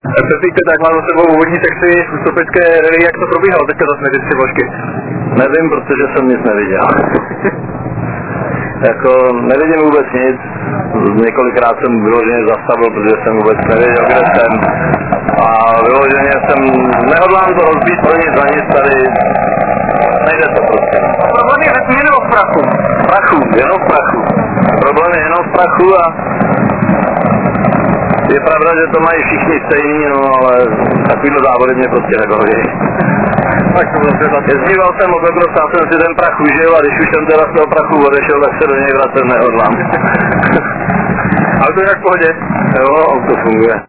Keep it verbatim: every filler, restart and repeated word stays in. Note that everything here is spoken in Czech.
Pepík, tak mám za sebou úvodní sekci Ústecké rally, jak to probíhalo teďka zase mezi tři vložky? Nevím, protože jsem nic neviděl. Jako nevidím vůbec nic, několikrát jsem vyloženě zastavil, protože jsem vůbec nevěděl, kde jsem. A vyloženě jsem, nehodlám to rozbít pro nic za nic tady, nejde to prostě. Problém je jenom v prachu. V prachu, jenom v prachu. Problém je jenom v prachu a je pravda, že to mají všichni stejný, no ale takovýhle závody mě prostě nebaví. Tak to bylo třeba. Jezdíval jsem motocross, já jsem si ten prach užil a když už jsem teda z toho prachu odešel, tak se do něj vracet nehodlám. Ale to je jak v pohodě? Jo, to funguje.